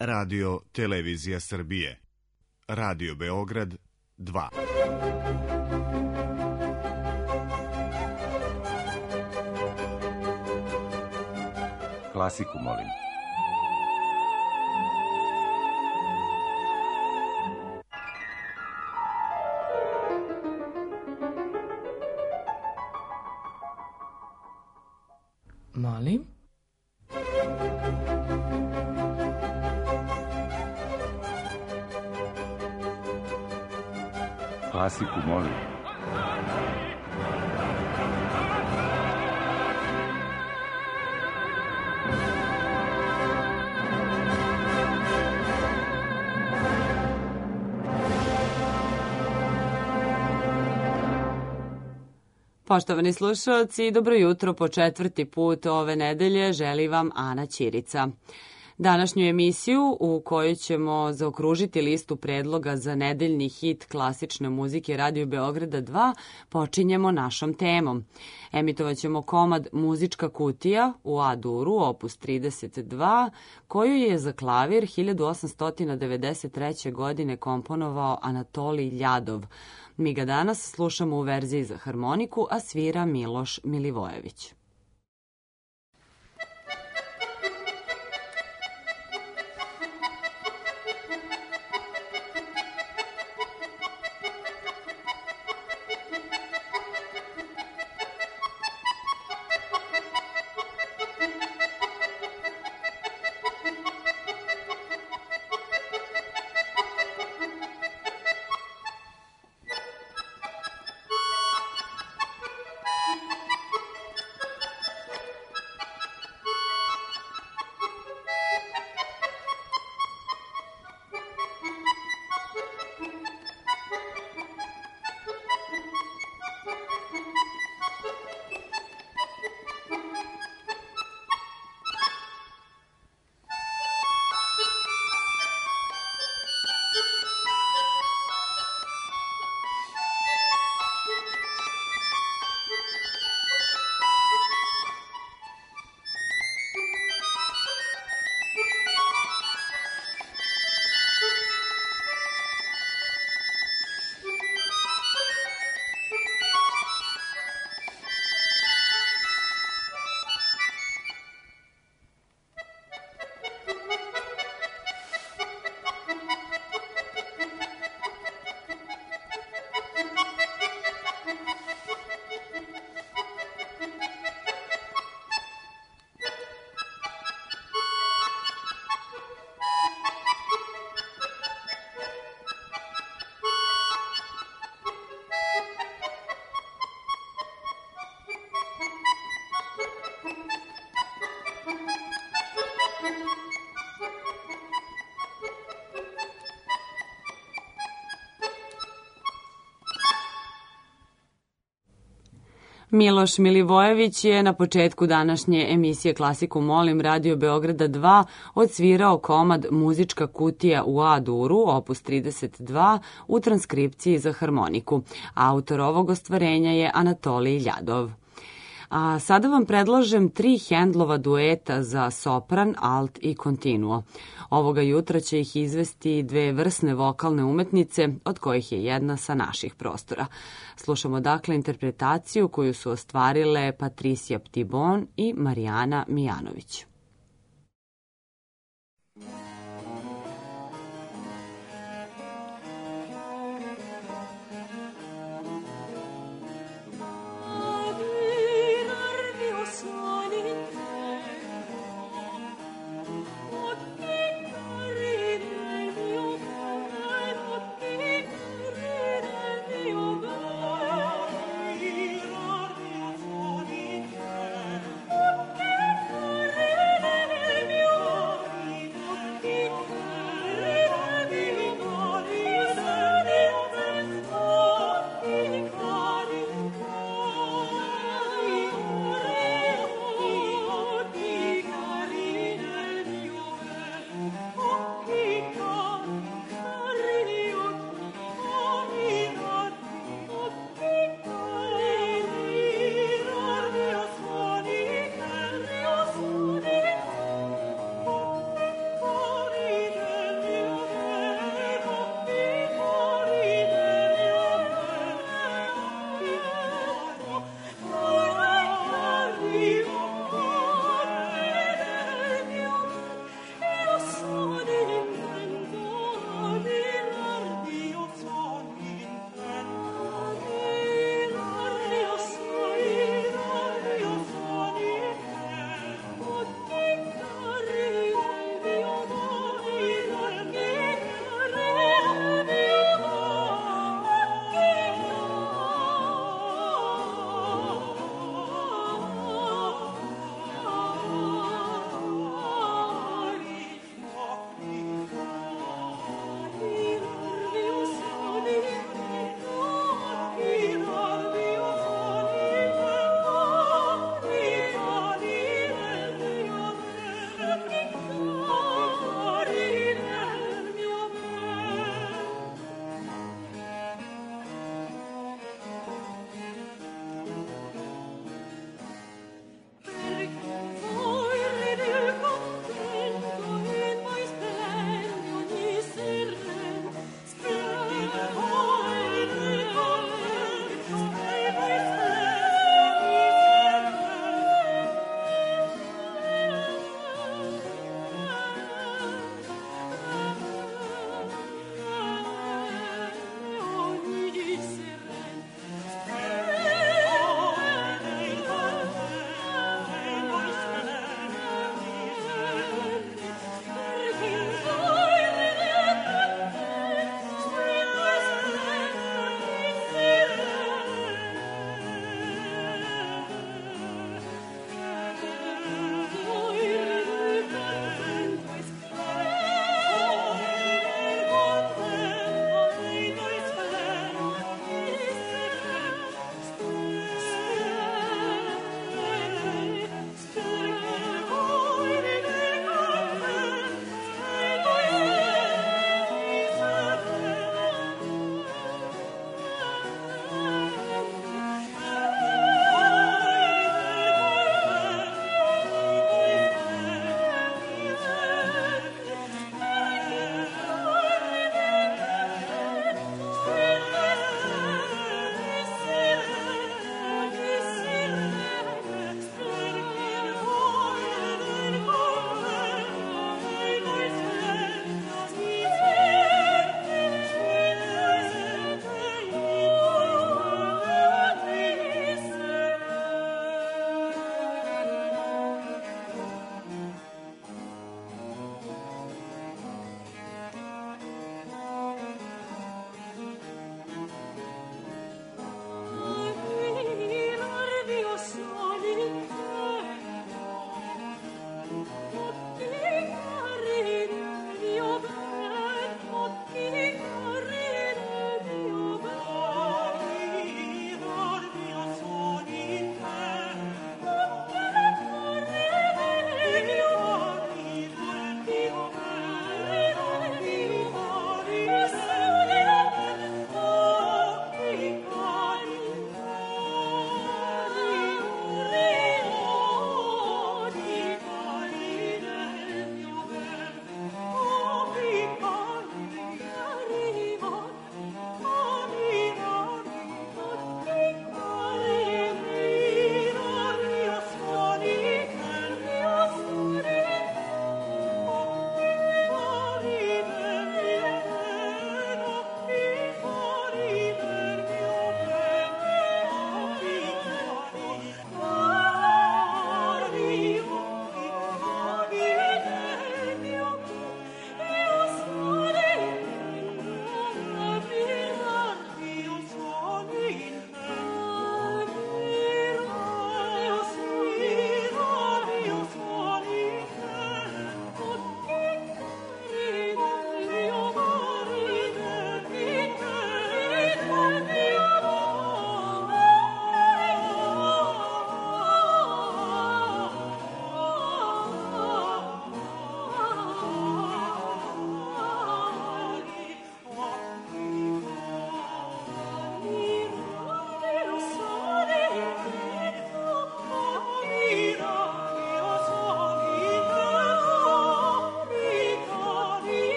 Radio Televizija Srbije. Radio Beograd 2. Klasiku molim. Molim? Klasiku molim. Poštovani slušalci, dobro jutro po četvrti put ove nedelje želi vam Ana Ćirica. Današnju emisiju u kojoj ćemo zaokružiti listu predloga za nedeljni hit klasične muzike Radio Beograda 2 počinjemo našom temom. Emitovaćemo komad Muzička kutija u A-duru, opus 32, koju je za klavir 1893. godine komponovao Anatolij Ljadov. Mi ga danas slušamo u verziji za harmoniku, a svira Miloš Milivojević. Miloš Milivojević je na početku današnje emisije Klasiku molim Radio Beograda 2 odsvirao komad Muzička kutija u A-duru, opus 32, u transkripciji za harmoniku. Autor ovog ostvarenja je Anatolij Ljadov. A sada vam predlažem 3 Hendlova dueta za sopran, alt i kontinuo. Ovoga jutra će ih izvesti 2 vrsne vokalne umetnice, od kojih je jedna sa naših prostora. Slušamo dakle interpretaciju koju su ostvarile Patricija Ptibon i Marijana Mijanović. Carre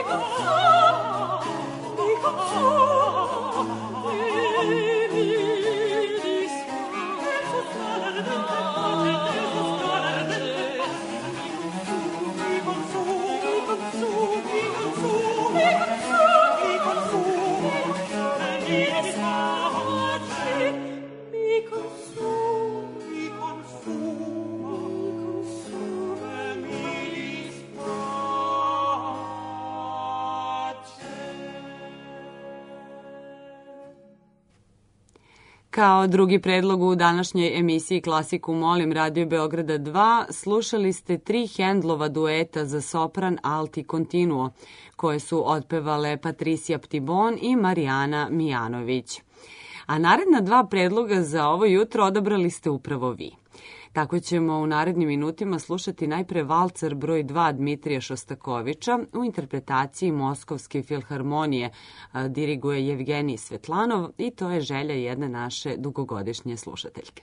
Kao drugi predlog u današnjoj emisiji Klasiku molim Radio Beograda 2 slušali ste 3 Handlova dueta za sopran, alt i kontinuo, koje su otpevale Patricija Ptibon i Marijana Mijanović. A naredna 2 predloga za ovo jutro odabrali ste upravo vi. Tako ćemo u narednim minutima slušati najpre valcer broj 2 Dmitrija Šostakovića u interpretaciji Moskovske filharmonije, diriguje Jevgenij Svetlanov i to je želja jedne naše dugogodišnje slušateljke.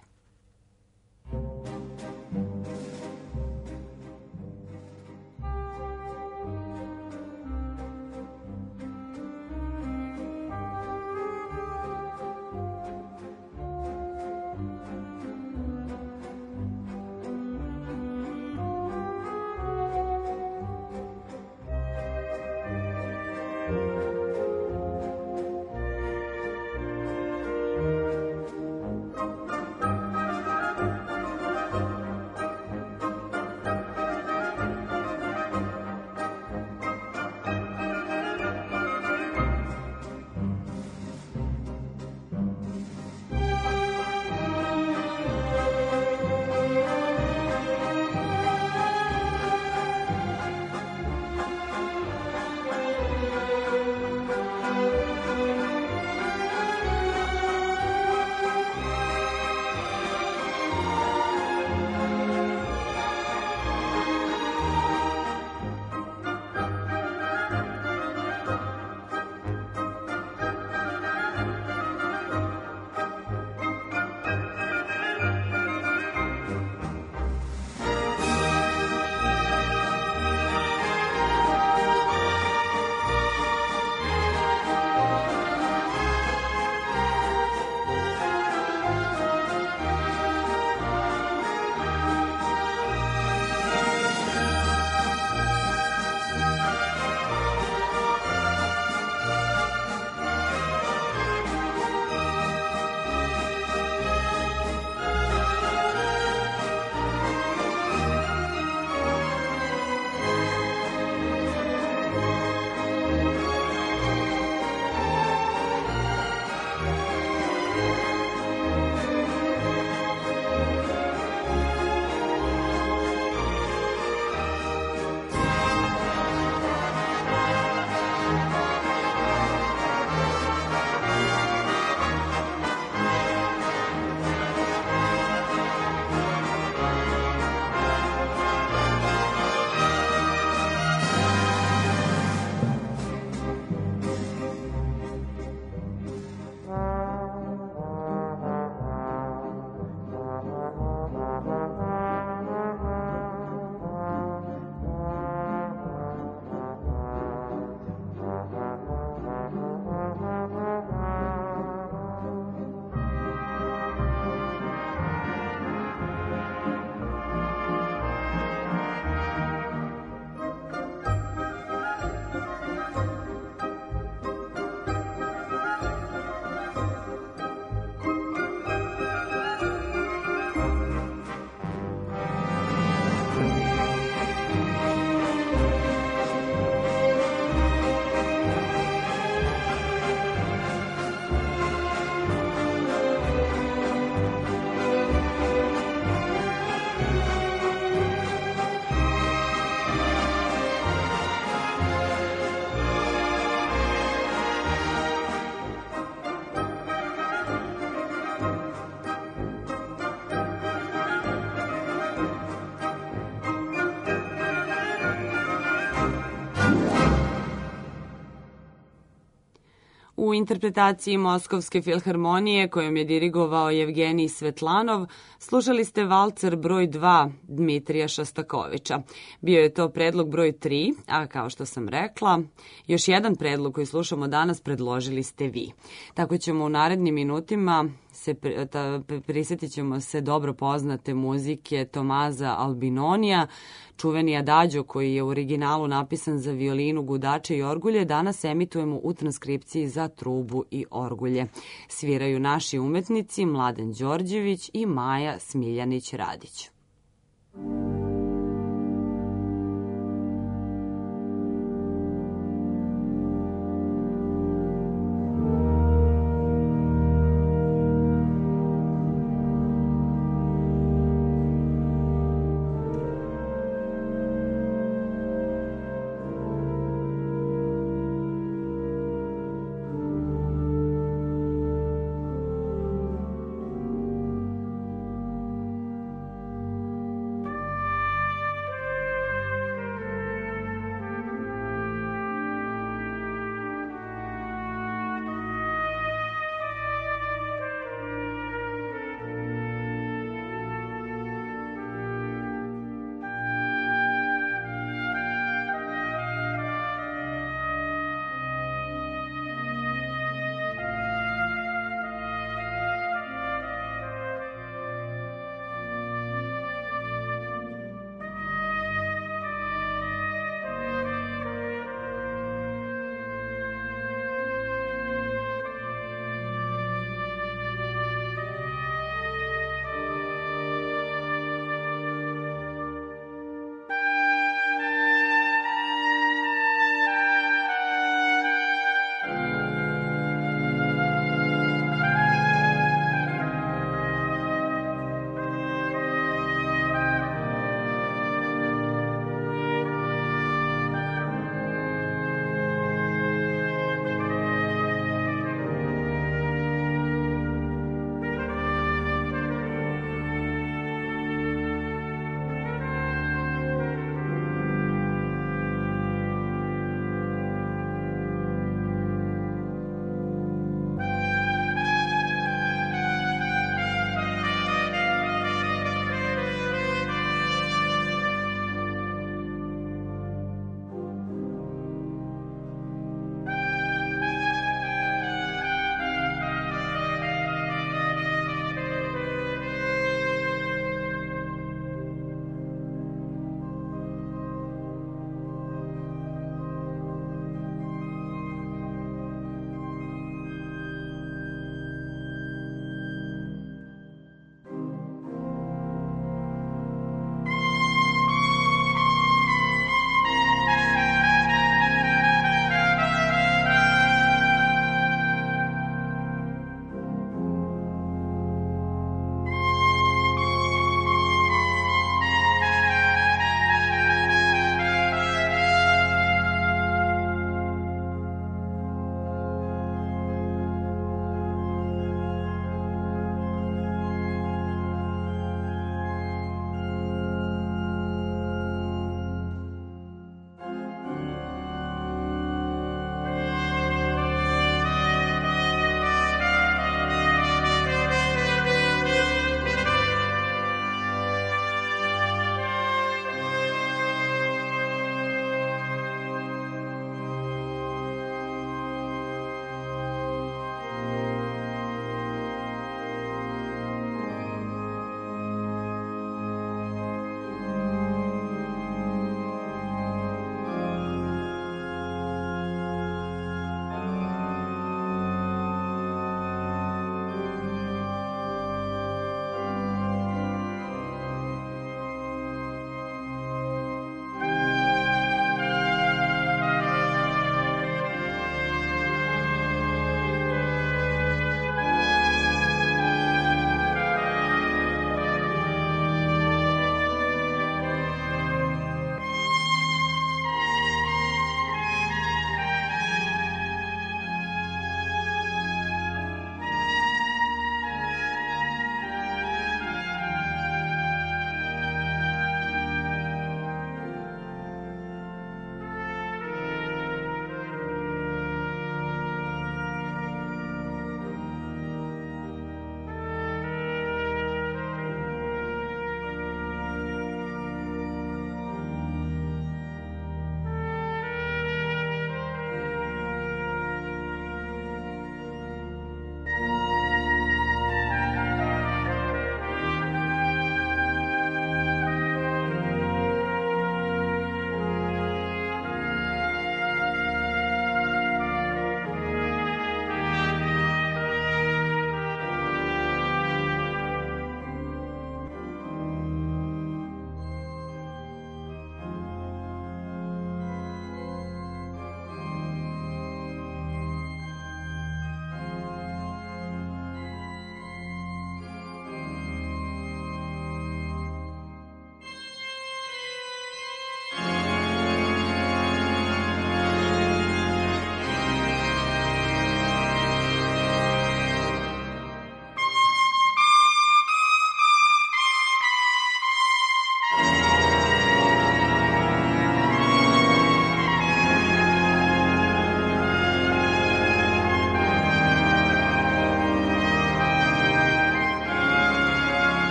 U interpretaciji Moskovske filharmonije, kojom je dirigovao Jevgenij Svetlanov, slušali ste valcer broj 2 Dmitrija Šostakovića. Bio je to predlog broj 3, a kao što sam rekla, još jedan predlog koji slušamo danas predložili ste vi. Tako ćemo u narednim minutima prisjetit ćemo se dobro poznate muzike Tomaza Albinonija, čuveni adagio koji je u originalu napisan za violinu, gudače i orgulje, danas emitujemo u transkripciji za trubu i orgulje. Sviraju naši umetnici Mladen Đorđević i Maja Smiljanić-Radić.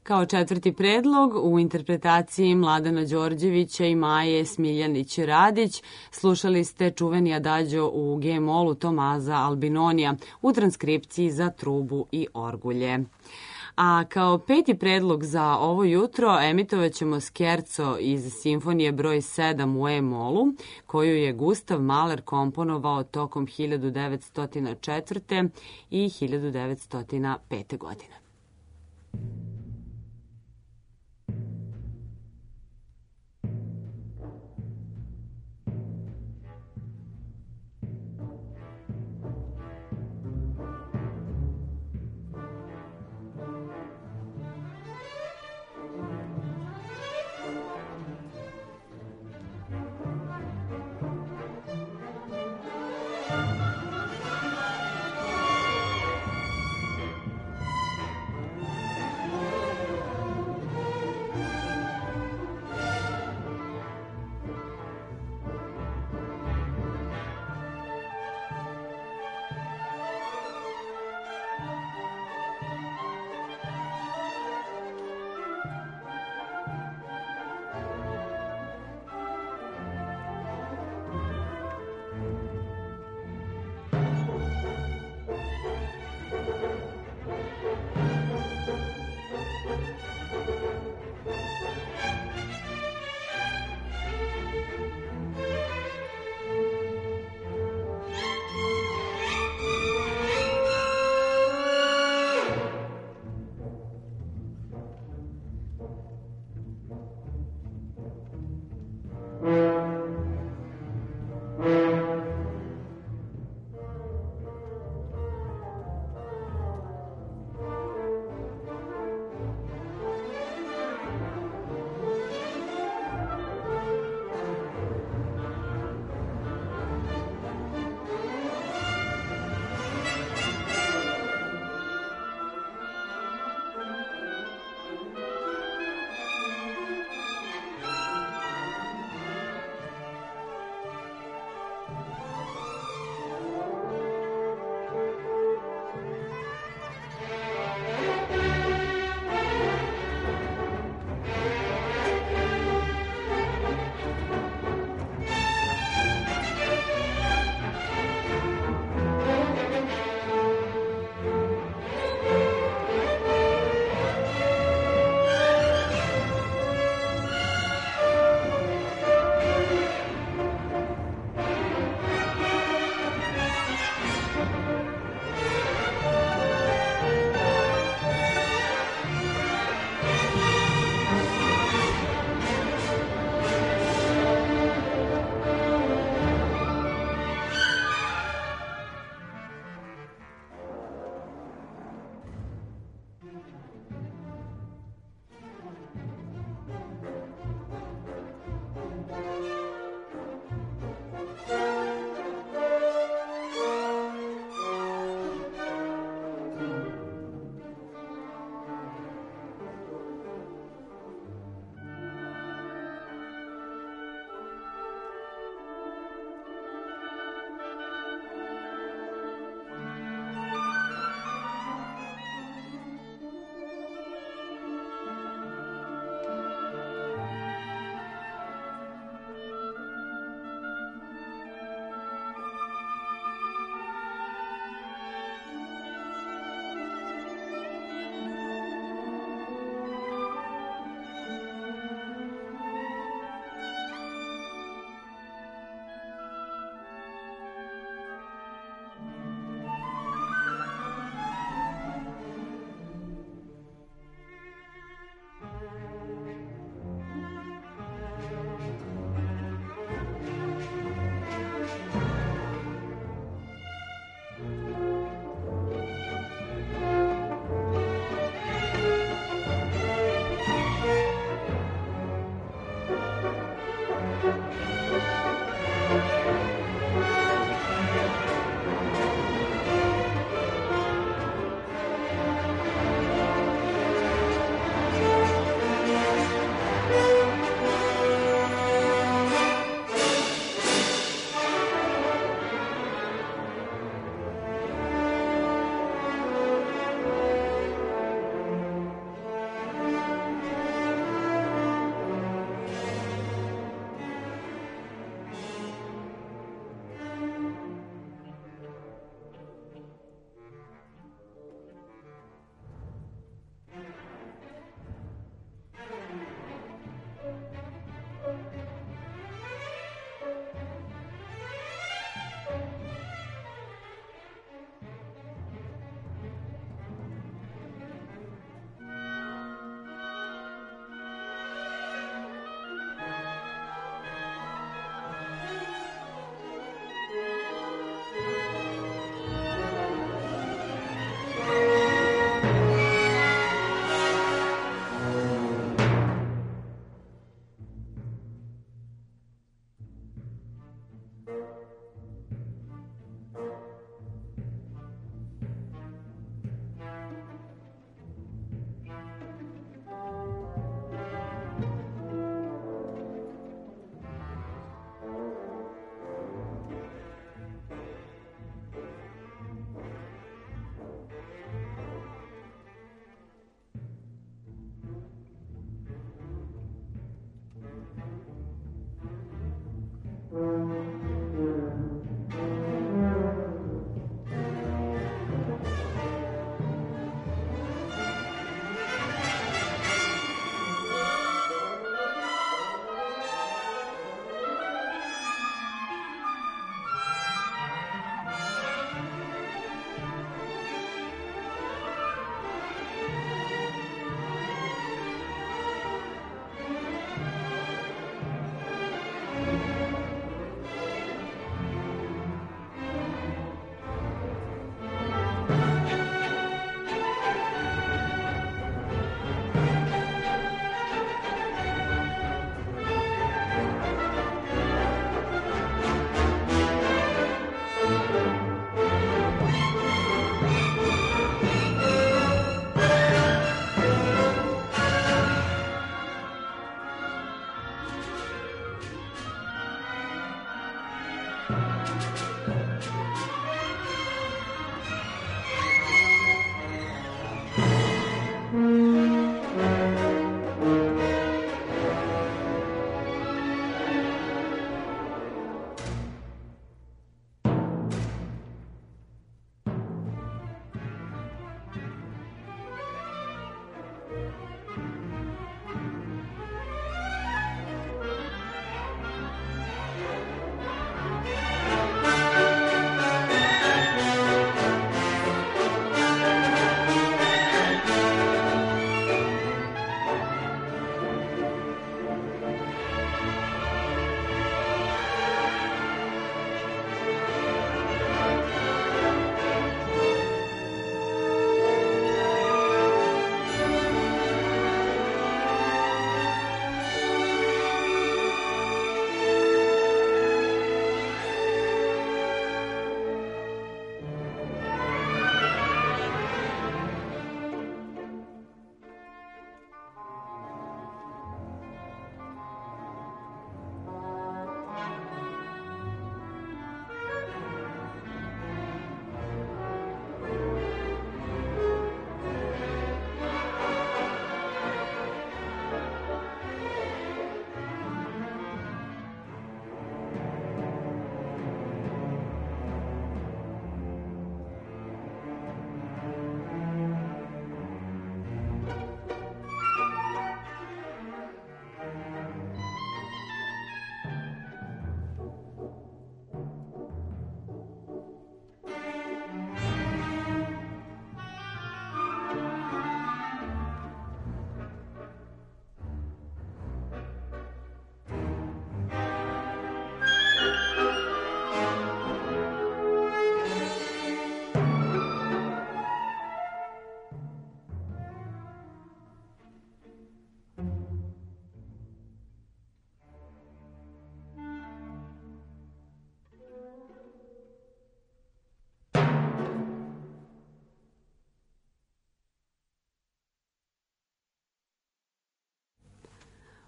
Kao četvrti predlog u interpretaciji Mladena Đorđevića i Maje Smiljanić-Radić slušali ste čuveni adagio u G-molu Tomaza Albinonija u transkripciji za trubu i orgulje. A kao peti predlog za ovo jutro emitovat ćemo skerco iz simfonije broj 7 u E-molu, koju je Gustav Mahler komponovao tokom 1904. i 1905. godine.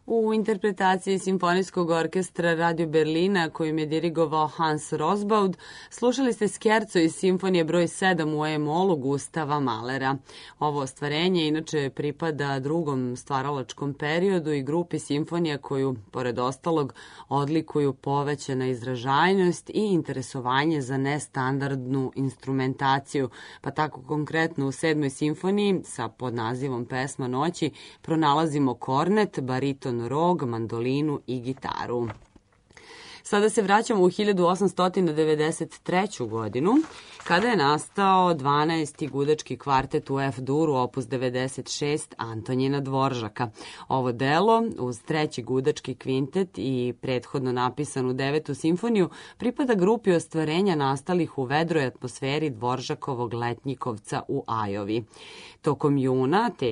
U interpretaciji Simfonijskog orkestra Radio Berlina, kojim je dirigovao Hans Rosbaud, slušali ste skerco iz Simfonije broj 7 u E-molu Gustava Mahlera. Ovo ostvarenje inače pripada drugom stvaralačkom periodu i grupi simfonija koju, pored ostalog, odlikuju povećana izražajnost i interesovanje za nestandardnu instrumentaciju, pa tako konkretno u 7. simfoniji sa podnazivom Pesma noći pronalazimo kornet, bariton, rog, mandolinu i gitaru. Sada se vraćamo u 1893. godinu, kada je nastao 12. gudački kvartet u F-duru, opus 96 Antonjina Dvoržaka. Ovo delo, uz treći gudački kvintet i prethodno napisanu 9. simfoniju, pripada grupi ostvarenja nastalih u vedroj atmosferi Dvoržakovog Letnjikovca u Ajovi. Tokom juna te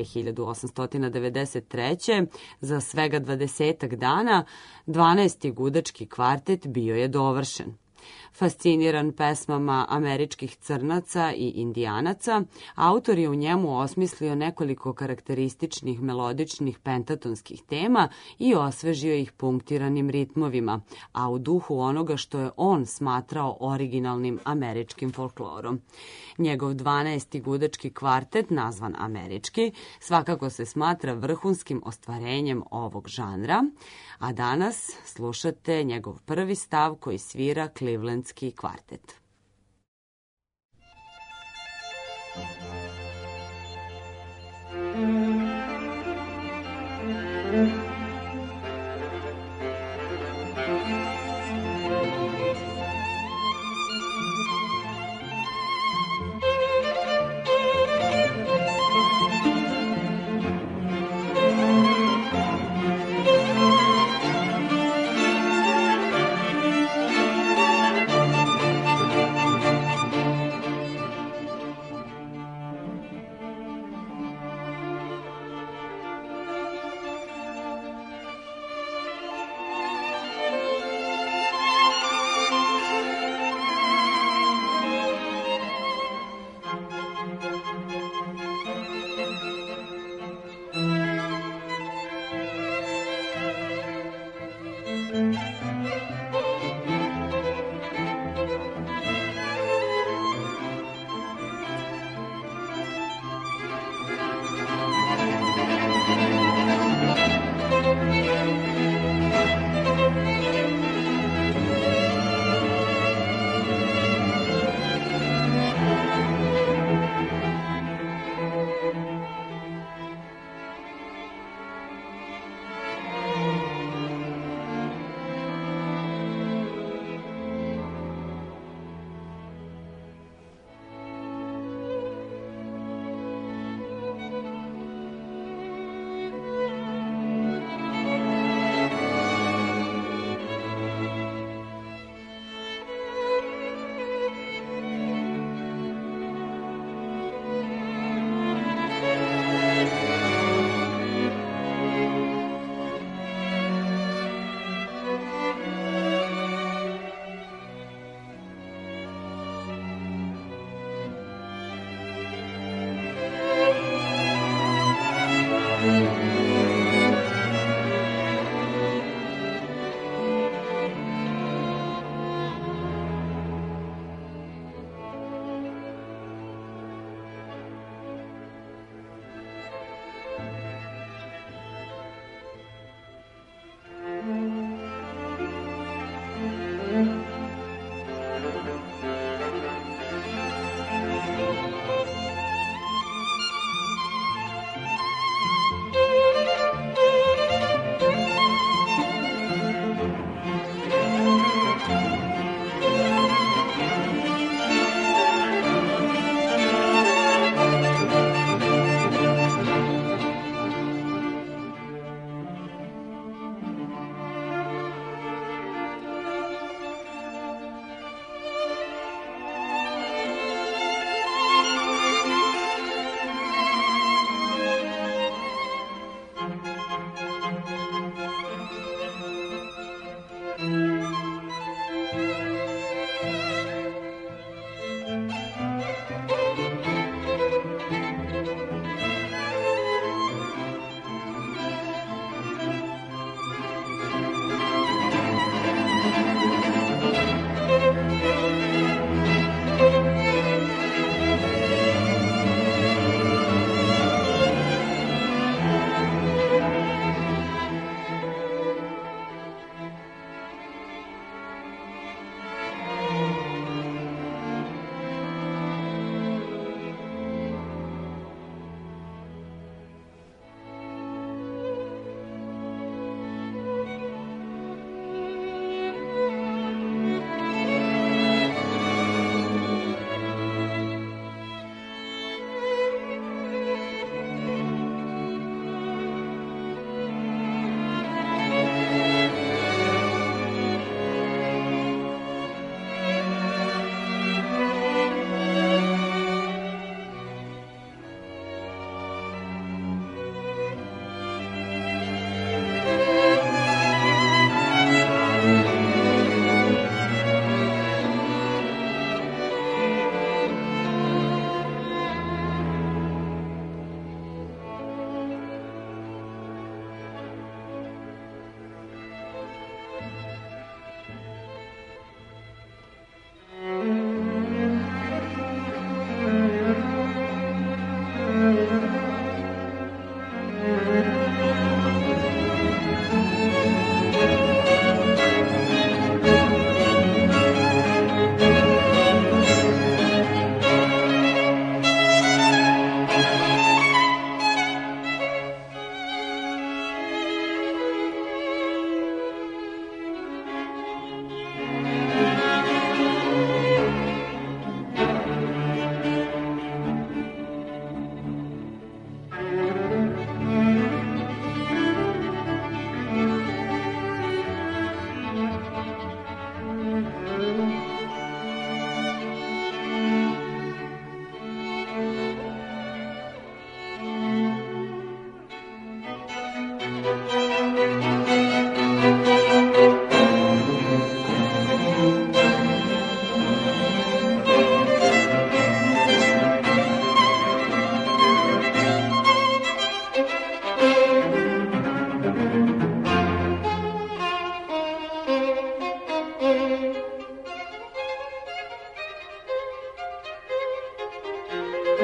1893. za svega 20 dana, 12. gudački kvartet bio je dovršen. Fasciniran pesmama američkih crnaca i indijanaca, autor je u njemu osmislio nekoliko karakterističnih melodičnih pentatonskih tema i osvežio ih punktiranim ritmovima, a u duhu onoga što je on smatrao originalnim američkim folklorom. Njegov 12. gudački kvartet, nazvan američki, svakako se smatra vrhunskim ostvarenjem ovog žanra, a danas slušate njegov prvi stav koji svira Clevelandski kvartet.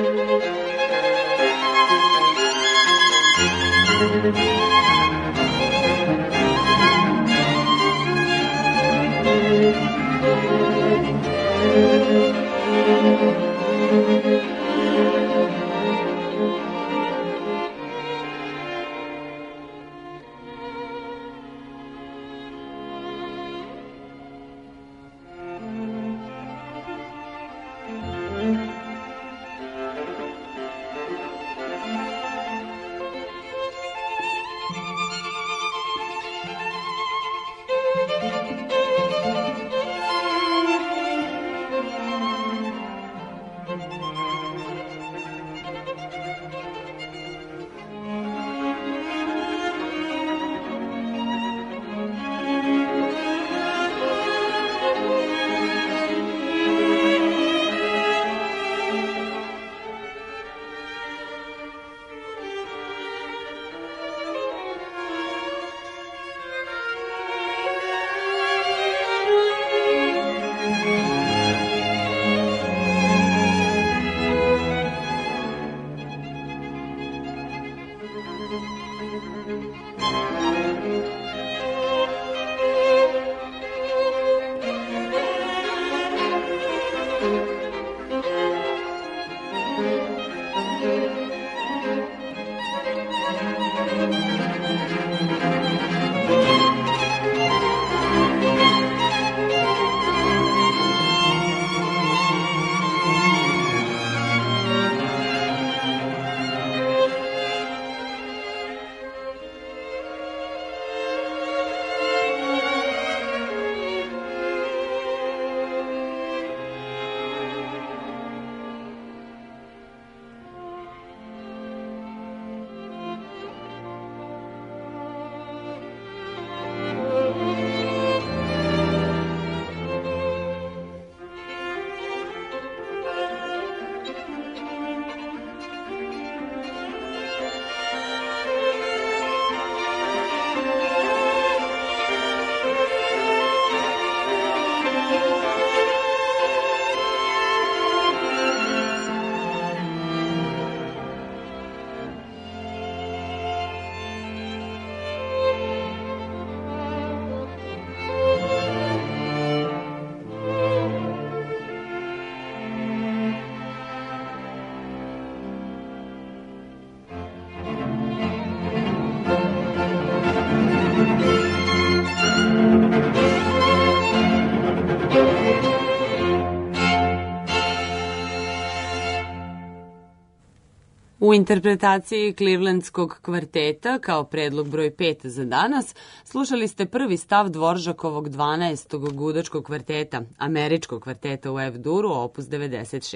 U interpretaciji Clevelandskog kvarteta kao predlog broj 5 za danas slušali ste prvi stav Dvoržakovog 12. gudačkog kvarteta, američkog kvarteta u F-duru, opus 96.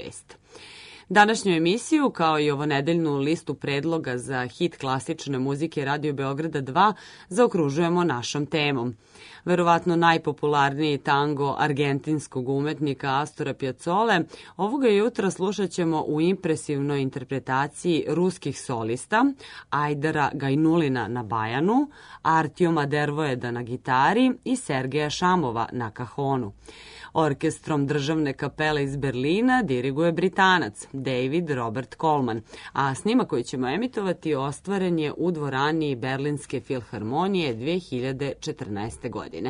Današnju emisiju, kao i ovonedeljnu listu predloga za hit klasične muzike Radio Beograda 2, zaokružujemo našom temom. Verovatno najpopularniji tango argentinskog umetnika Astora Piazzole, ovoga jutra slušat ćemo u impresivnoj interpretaciji ruskih solista Ajdara Gajnulina na bajanu, Artioma Dervojeda na gitari i Sergeja Šamova na kahonu. Orkestrom Državne kapele iz Berlina diriguje Britanac David Robert Coleman, a snima koji ćemo emitovati ostvaren je u dvorani Berlinske filharmonije 2014. godine.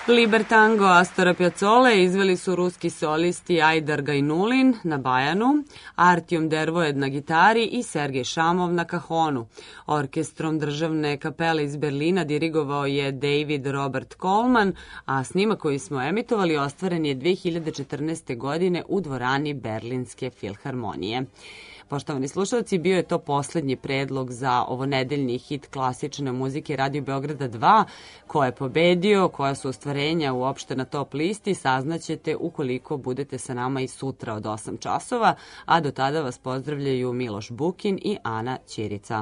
Libertango Astora Piazzole izveli su ruski solisti Ajdar Gajnulin na bajanu, Artjom Dervojed na gitari i Sergej Šamov na kahonu. Orkestrom državne kapele iz Berlina dirigovao je David Robert Coleman, a snimak koji smo emitovali ostvaren je 2014. godine u dvorani Berlinske filharmonije. Poštovani slušalci, bio je to poslednji predlog za ovonedeljni hit klasične muzike Radio Beograda 2. Ko je pobedio, koja su ostvarenja uopšte na top listi, saznaćete ukoliko budete sa nama i sutra od 8 časova, a do tada vas pozdravljaju Miloš Bukin i Ana Ćirica.